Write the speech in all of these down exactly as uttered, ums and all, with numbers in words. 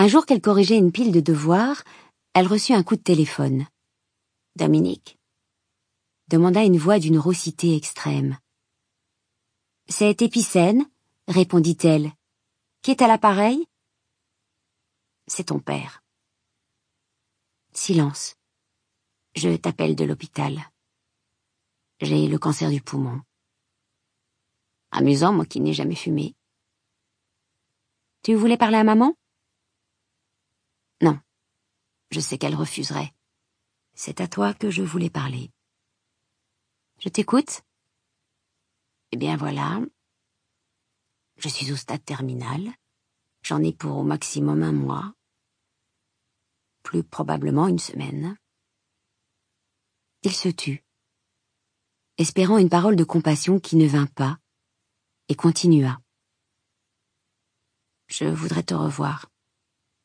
Un jour qu'elle corrigeait une pile de devoirs, elle reçut un coup de téléphone. « Dominique ?» demanda une voix d'une raucité extrême. « C'est Épicène ?» répondit-elle. « Qui est à l'appareil ?»« C'est ton père. » Silence. « Je t'appelle de l'hôpital. J'ai le cancer du poumon. » Amusant, moi qui n'ai jamais fumé. « Tu voulais parler à maman ?» ?»« Non. Je sais qu'elle refuserait. C'est à toi que je voulais parler. » »« Je t'écoute. » »« Eh bien voilà. Je suis au stade terminal. J'en ai pour au maximum un mois. Plus probablement une semaine. » Il se tut, espérant une parole de compassion qui ne vint pas, et continua. « Je voudrais te revoir. »« Pourquoi ?»«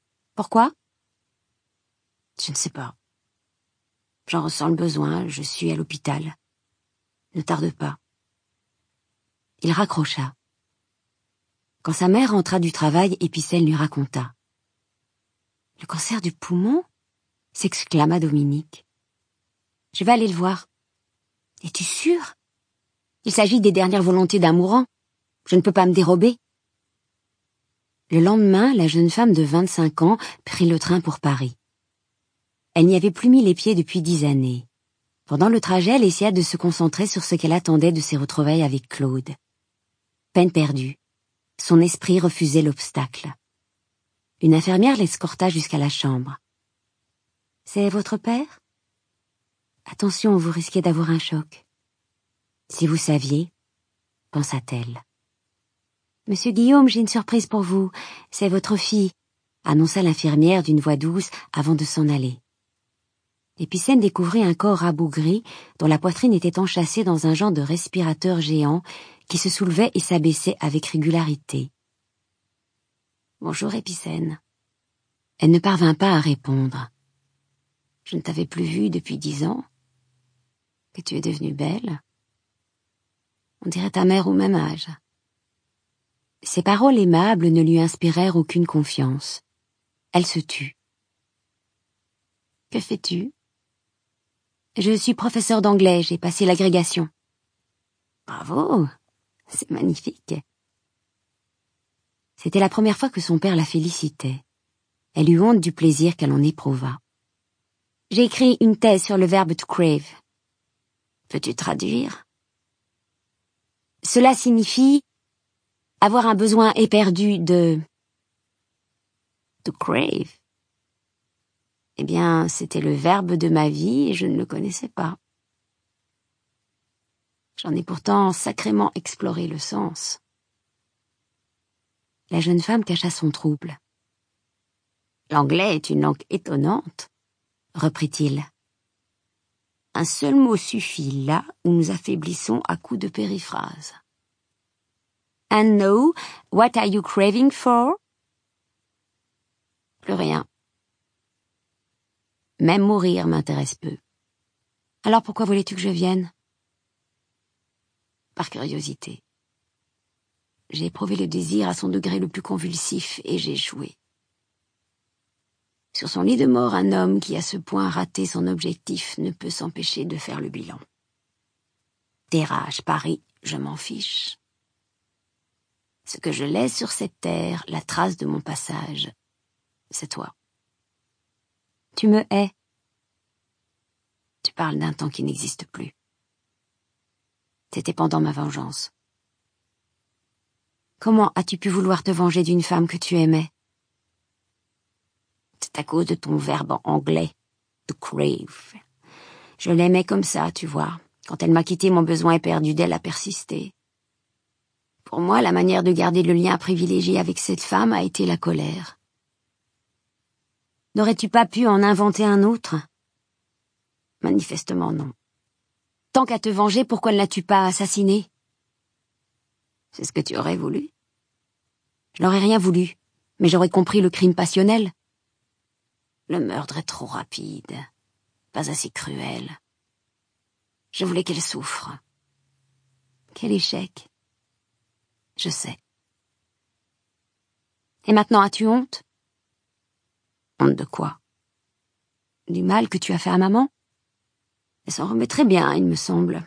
Je ne sais pas. J'en ressens le besoin, je suis à l'hôpital. Ne tarde pas. » Il raccrocha. Quand sa mère rentra du travail, Épicène lui raconta. « Le cancer du poumon ?» s'exclama Dominique. « Je vais aller le voir. »« Es-tu sûre ? Il s'agit des dernières volontés d'un mourant. Je ne peux pas me dérober. » Le lendemain, la jeune femme de vingt-cinq ans prit le train pour Paris. Elle n'y avait plus mis les pieds depuis dix années. Pendant le trajet, elle essaya de se concentrer sur ce qu'elle attendait de ses retrouvailles avec Claude. Peine perdue. Son esprit refusait l'obstacle. Une infirmière l'escorta jusqu'à la chambre. « C'est votre père ? Attention, vous risquez d'avoir un choc. »« Si vous saviez, » pensa-t-elle. « Monsieur Guillaume, j'ai une surprise pour vous. C'est votre fille, » annonça l'infirmière d'une voix douce avant de s'en aller. Épicène découvrit un corps rabougri dont la poitrine était enchâssée dans un genre de respirateur géant qui se soulevait et s'abaissait avec régularité. « Bonjour, Épicène. » Elle ne parvint pas à répondre. « Je ne t'avais plus vue depuis dix ans. Que tu es devenue belle. On dirait ta mère au même âge. » Ces paroles aimables ne lui inspirèrent aucune confiance. Elle se tut. « Que fais-tu ? » ?»« Je suis professeur d'anglais, j'ai passé l'agrégation. »« Bravo, c'est magnifique. » C'était la première fois que son père la félicitait. Elle eut honte du plaisir qu'elle en éprouva. « J'ai écrit une thèse sur le verbe to crave. »« Peux-tu traduire ? » ?»« Cela signifie avoir un besoin éperdu de... » To crave. Eh bien, c'était le verbe de ma vie et je ne le connaissais pas. J'en ai pourtant sacrément exploré le sens. La jeune femme cacha son trouble. « L'anglais est une langue étonnante, » reprit-il. « Un seul mot suffit là où nous affaiblissons à coups de périphrases. »« And now, what are you craving for? » ?»« Plus rien. Même mourir m'intéresse peu. »« Alors pourquoi voulais-tu que je vienne ? » ?»« Par curiosité. J'ai éprouvé le désir à son degré le plus convulsif et j'ai joué. Sur son lit de mort, un homme qui a ce point raté son objectif ne peut s'empêcher de faire le bilan. Terrage, Paris, je m'en fiche. Ce que je laisse sur cette terre, la trace de mon passage, c'est toi. Tu me hais. Tu parles d'un temps qui n'existe plus. C'était pendant ma vengeance. Comment as-tu pu vouloir te venger d'une femme que tu aimais ? C'est à cause de ton verbe anglais, to crave. Je l'aimais comme ça, tu vois. Quand elle m'a quitté, mon besoin éperdu d'elle a persisté. Pour moi, la manière de garder le lien privilégié avec cette femme a été la colère. N'aurais-tu pas pu en inventer un autre ? Manifestement non. Tant qu'à te venger, pourquoi ne l'as-tu pas assassiné ? C'est ce que tu aurais voulu ? Je n'aurais rien voulu, mais j'aurais compris le crime passionnel. Le meurtre est trop rapide, pas assez cruel. Je voulais qu'elle souffre. Quel échec. Je sais. Et maintenant, as-tu honte ? Honte de quoi? Du mal que tu as fait à maman? Elle s'en remet très bien, il me semble.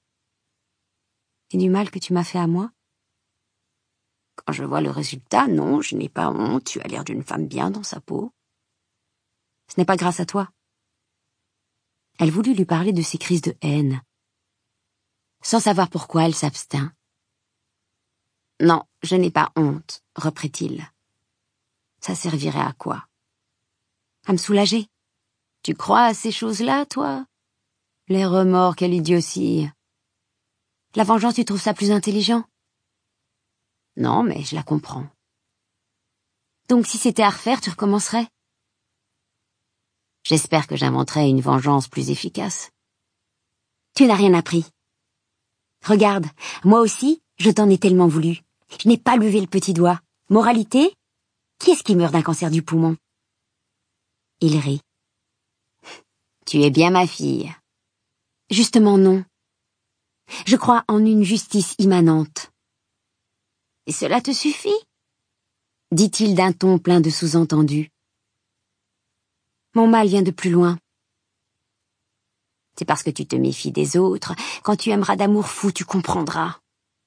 Et du mal que tu m'as fait à moi? Quand je vois le résultat, non, je n'ai pas honte, tu as l'air d'une femme bien dans sa peau. Ce n'est pas grâce à toi. Elle voulut lui parler de ses crises de haine. Sans savoir pourquoi, elle s'abstint. Non, je n'ai pas honte, reprit-il. Ça servirait à quoi? À me soulager. Tu crois à ces choses-là, toi? Les remords, quelle idiotie. La vengeance, tu trouves ça plus intelligent? Non, mais je la comprends. Donc si c'était à refaire, tu recommencerais? J'espère que j'inventerai une vengeance plus efficace. Tu n'as rien appris. Regarde, moi aussi, je t'en ai tellement voulu. Je n'ai pas levé le petit doigt. Moralité? Qui est-ce qui meurt d'un cancer du poumon? Il rit. Tu es bien ma fille. Justement non. Je crois en une justice immanente. Et cela te suffit? Dit-il d'un ton plein de sous-entendus. Mon mal vient de plus loin. C'est parce que tu te méfies des autres. Quand tu aimeras d'amour fou, tu comprendras.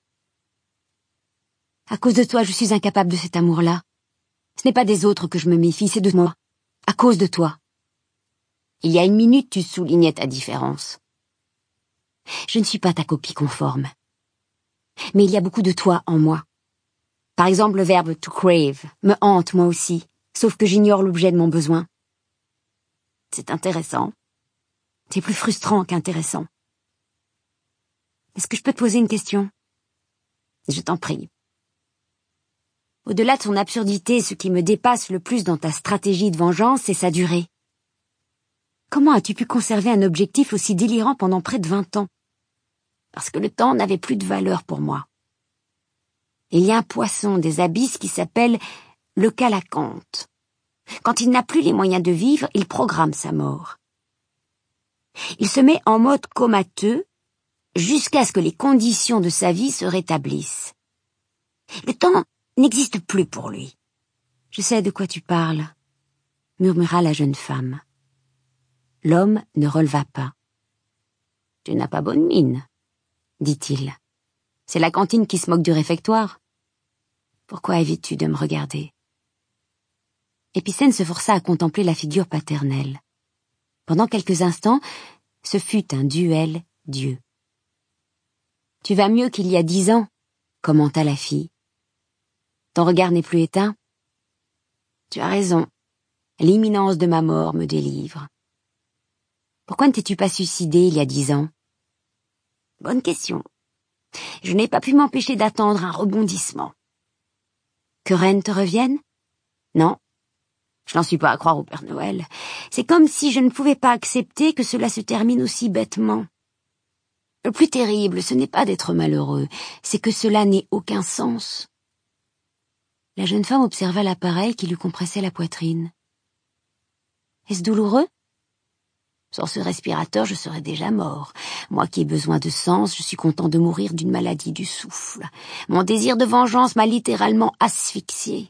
À cause de toi, je suis incapable de cet amour-là. Ce n'est pas des autres que je me méfie, c'est de moi. À cause de toi. Il y a une minute, tu soulignais ta différence. Je ne suis pas ta copie conforme. Mais il y a beaucoup de toi en moi. Par exemple, le verbe to crave me hante moi aussi, sauf que j'ignore l'objet de mon besoin. C'est intéressant. C'est plus frustrant qu'intéressant. Est-ce que je peux te poser une question? Je t'en prie. Au-delà de son absurdité, ce qui me dépasse le plus dans ta stratégie de vengeance, c'est sa durée. Comment as-tu pu conserver un objectif aussi délirant pendant près de vingt ans? Parce que le temps n'avait plus de valeur pour moi. Il y a un poisson des abysses qui s'appelle le calacanthe. Quand il n'a plus les moyens de vivre, il programme sa mort. Il se met en mode comateux jusqu'à ce que les conditions de sa vie se rétablissent. Le temps n'existe plus pour lui. Je sais de quoi tu parles, murmura la jeune femme. L'homme ne releva pas. Tu n'as pas bonne mine, dit-il. C'est la cantine qui se moque du réfectoire. Pourquoi évites-tu de me regarder? Épicène se força à contempler la figure paternelle. Pendant quelques instants, ce fut un duel d'yeux. Tu vas mieux qu'il y a dix ans, commenta la fille. Ton regard n'est plus éteint? Tu as raison. L'imminence de ma mort me délivre. Pourquoi ne t'es-tu pas suicidé il y a dix ans? Bonne question. Je n'ai pas pu m'empêcher d'attendre un rebondissement. Que Reine te revienne? Non. Je n'en suis pas à croire au Père Noël. C'est comme si je ne pouvais pas accepter que cela se termine aussi bêtement. Le plus terrible, ce n'est pas d'être malheureux, c'est que cela n'ait aucun sens. La jeune femme observa l'appareil qui lui compressait la poitrine. Est-ce douloureux? Sans ce respirateur, je serais déjà mort. Moi qui ai besoin de sens, je suis content de mourir d'une maladie du souffle. Mon désir de vengeance m'a littéralement asphyxié.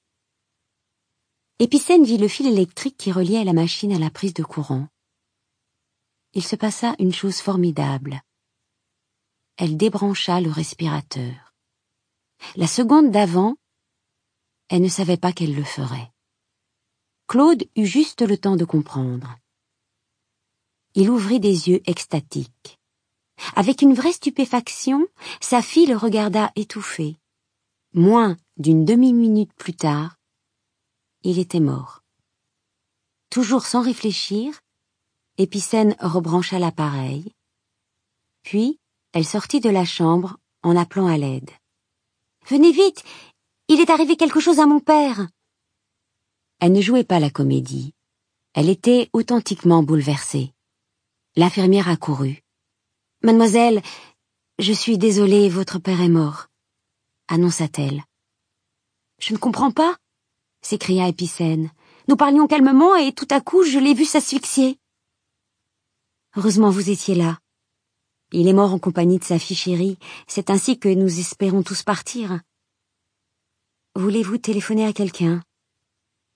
Épicène vit le fil électrique qui reliait la machine à la prise de courant. Il se passa une chose formidable. Elle débrancha le respirateur. La seconde d'avant, elle ne savait pas qu'elle le ferait. Claude eut juste le temps de comprendre. Il ouvrit des yeux extatiques. Avec une vraie stupéfaction, sa fille le regarda étouffé. Moins d'une demi-minute plus tard, il était mort. Toujours sans réfléchir, Épicène rebrancha l'appareil. Puis, elle sortit de la chambre en appelant à l'aide. « Venez vite! Il est arrivé quelque chose à mon père !» Elle ne jouait pas la comédie. Elle était authentiquement bouleversée. L'infirmière accourut. « Mademoiselle, je suis désolée, votre père est mort, » annonça-t-elle. « Je ne comprends pas, » s'écria Épicène. « Nous parlions calmement et tout à coup je l'ai vu s'asphyxier. » Heureusement vous étiez là. Il est mort en compagnie de sa fille chérie. C'est ainsi que nous espérons tous partir. Voulez-vous téléphoner à quelqu'un?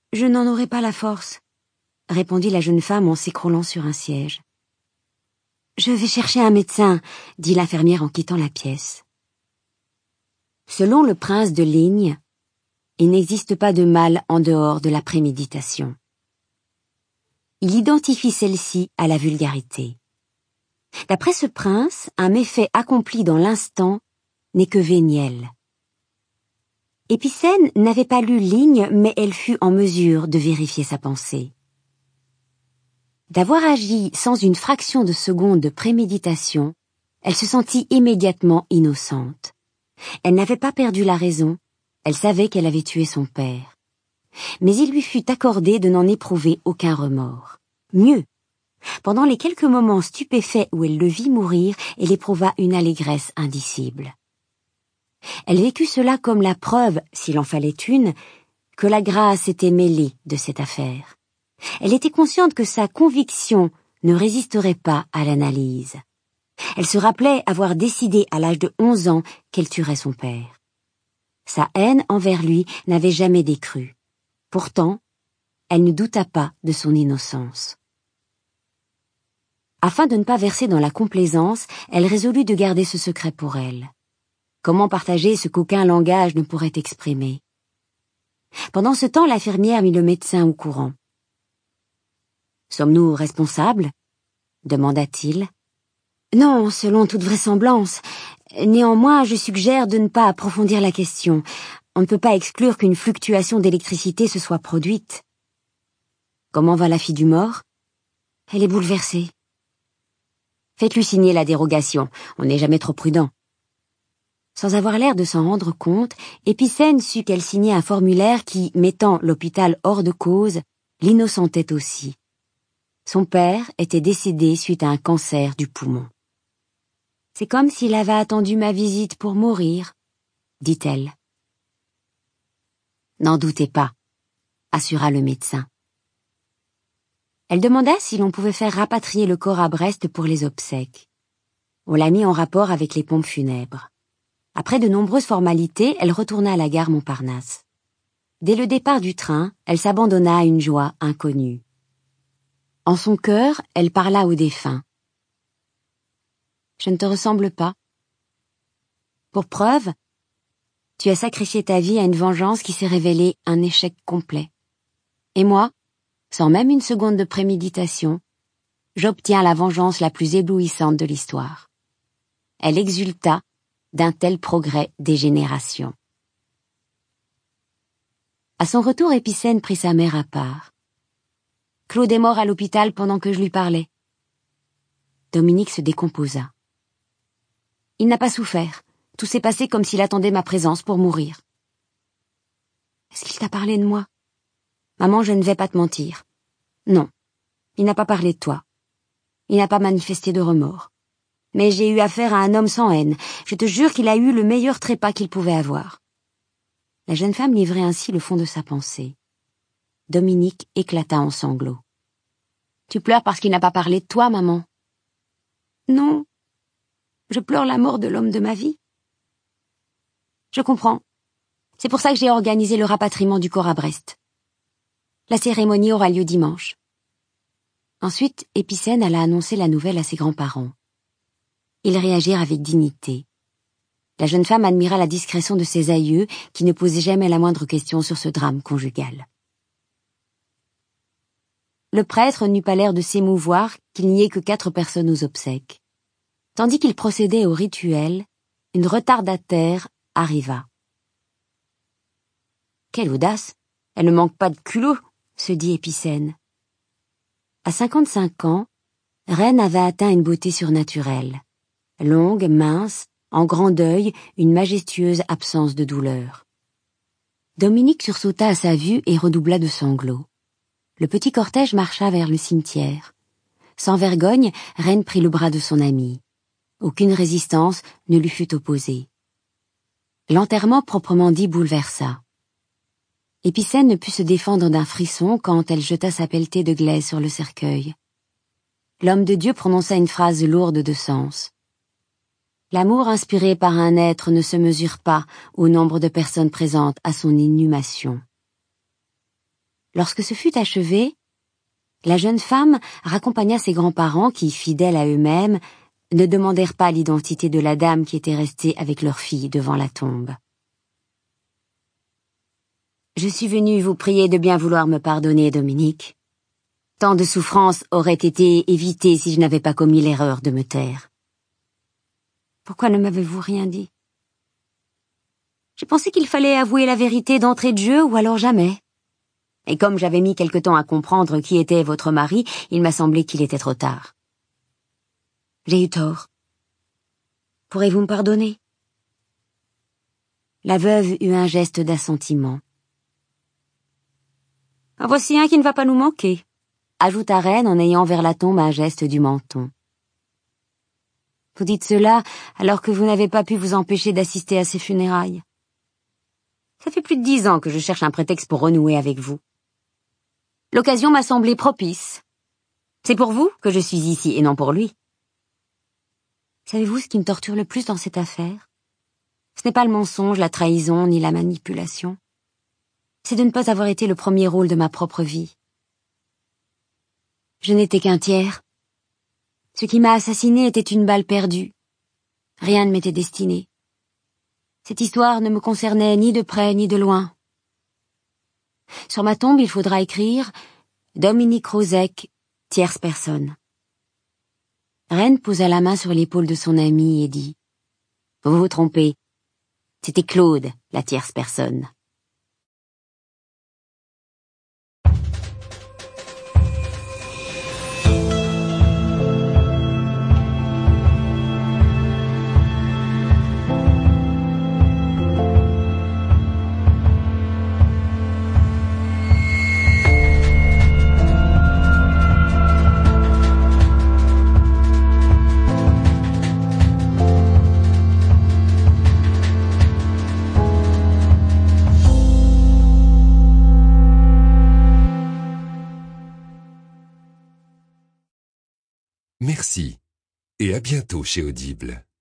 Je n'en aurai pas la force, répondit la jeune femme en s'écroulant sur un siège. Je vais chercher un médecin, dit l'infirmière en quittant la pièce. Selon le prince de Ligne, il n'existe pas de mal en dehors de la préméditation. Il identifie celle-ci à la vulgarité. D'après ce prince, un méfait accompli dans l'instant n'est que véniel. Épicène n'avait pas lu Ligne, mais elle fut en mesure de vérifier sa pensée. D'avoir agi sans une fraction de seconde de préméditation, elle se sentit immédiatement innocente. Elle n'avait pas perdu la raison, elle savait qu'elle avait tué son père. Mais il lui fut accordé de n'en éprouver aucun remords. Mieux, pendant les quelques moments stupéfaits où elle le vit mourir, elle éprouva une allégresse indicible. Elle vécut cela comme la preuve, s'il en fallait une, que la grâce était mêlée de cette affaire. Elle était consciente que sa conviction ne résisterait pas à l'analyse. Elle se rappelait avoir décidé à l'âge de onze ans qu'elle tuerait son père. Sa haine envers lui n'avait jamais décru. Pourtant, elle ne douta pas de son innocence. Afin de ne pas verser dans la complaisance, elle résolut de garder ce secret pour elle. Comment partager ce qu'aucun langage ne pourrait exprimer? Pendant ce temps, l'infirmière mit le médecin au courant. « Sommes-nous responsables ?» demanda-t-il. « Non, selon toute vraisemblance. Néanmoins, je suggère de ne pas approfondir la question. On ne peut pas exclure qu'une fluctuation d'électricité se soit produite. »« Comment va la fille du mort ?»« Elle est bouleversée. »« Faites-lui signer la dérogation, on n'est jamais trop prudent. » Sans avoir l'air de s'en rendre compte, Épicène sut qu'elle signait un formulaire qui, mettant l'hôpital hors de cause, l'innocentait aussi. Son père était décédé suite à un cancer du poumon. « C'est comme s'il avait attendu ma visite pour mourir, » dit-elle. « N'en doutez pas, » assura le médecin. Elle demanda si l'on pouvait faire rapatrier le corps à Brest pour les obsèques. On l'a mis en rapport avec les pompes funèbres. Après de nombreuses formalités, elle retourna à la gare Montparnasse. Dès le départ du train, elle s'abandonna à une joie inconnue. En son cœur, elle parla au défunt. « Je ne te ressemble pas. Pour preuve, tu as sacrifié ta vie à une vengeance qui s'est révélée un échec complet. Et moi, sans même une seconde de préméditation, j'obtiens la vengeance la plus éblouissante de l'histoire. » Elle exulta d'un tel progrès des générations. À son retour, Épicène prit sa mère à part. « Claude est mort à l'hôpital pendant que je lui parlais. » Dominique se décomposa. « Il n'a pas souffert. Tout s'est passé comme s'il attendait ma présence pour mourir. »« Est-ce qu'il t'a parlé de moi ?»« Maman, je ne vais pas te mentir. Non, il n'a pas parlé de toi. Il n'a pas manifesté de remords. Mais j'ai eu affaire à un homme sans haine. Je te jure qu'il a eu le meilleur trépas qu'il pouvait avoir. » La jeune femme livrait ainsi le fond de sa pensée. Dominique éclata en sanglots. « Tu pleures parce qu'il n'a pas parlé de toi, maman ?»« Non, je pleure la mort de l'homme de ma vie. »« Je comprends. C'est pour ça que j'ai organisé le rapatriement du corps à Brest. La cérémonie aura lieu dimanche. » Ensuite, Épicène alla annoncer la nouvelle à ses grands-parents. Ils réagirent avec dignité. La jeune femme admira la discrétion de ses aïeux qui ne posaient jamais la moindre question sur ce drame conjugal. Le prêtre n'eut pas l'air de s'émouvoir qu'il n'y ait que quatre personnes aux obsèques. Tandis qu'il procédait au rituel, une retardataire arriva. « Quelle audace! Elle ne manque pas de culot !» se dit Épicène. À cinquante-cinq ans, Reine avait atteint une beauté surnaturelle. Longue, mince, en grand deuil, une majestueuse absence de douleur. Dominique sursauta à sa vue et redoubla de sanglots. Le petit cortège marcha vers le cimetière. Sans vergogne, Reine prit le bras de son amie. Aucune résistance ne lui fut opposée. L'enterrement proprement dit bouleversa. Épicène ne put se défendre d'un frisson quand elle jeta sa pelletée de glaise sur le cercueil. L'homme de Dieu prononça une phrase lourde de sens. L'amour inspiré par un être ne se mesure pas au nombre de personnes présentes à son inhumation. Lorsque ce fut achevé, la jeune femme raccompagna ses grands-parents qui, fidèles à eux-mêmes, ne demandèrent pas l'identité de la dame qui était restée avec leur fille devant la tombe. « Je suis venue vous prier de bien vouloir me pardonner, Dominique. Tant de souffrances auraient été évitées si je n'avais pas commis l'erreur de me taire. Pourquoi ne m'avez-vous rien dit? J'ai pensé qu'il fallait avouer la vérité d'entrée de jeu ou alors jamais. Et comme j'avais mis quelque temps à comprendre qui était votre mari, il m'a semblé qu'il était trop tard. J'ai eu tort. Pourrez-vous me pardonner? » La veuve eut un geste d'assentiment. « En voici un qui ne va pas nous manquer, » ajouta Reine en ayant vers la tombe un geste du menton. « Vous dites cela alors que vous n'avez pas pu vous empêcher d'assister à ces funérailles. Ça fait plus de dix ans que je cherche un prétexte pour renouer avec vous. L'occasion m'a semblé propice. C'est pour vous que je suis ici et non pour lui. Savez-vous ce qui me torture le plus dans cette affaire? Ce n'est pas le mensonge, la trahison, ni la manipulation. C'est de ne pas avoir été le premier rôle de ma propre vie. Je n'étais qu'un tiers. Ce qui m'a assassiné était une balle perdue. Rien ne m'était destiné. Cette histoire ne me concernait ni de près ni de loin. Sur ma tombe, il faudra écrire « Dominique Rozek, tierce personne ». Reine posa la main sur l'épaule de son amie et dit « Vous vous trompez. C'était Claude, la tierce personne. » Merci et à bientôt chez Audible.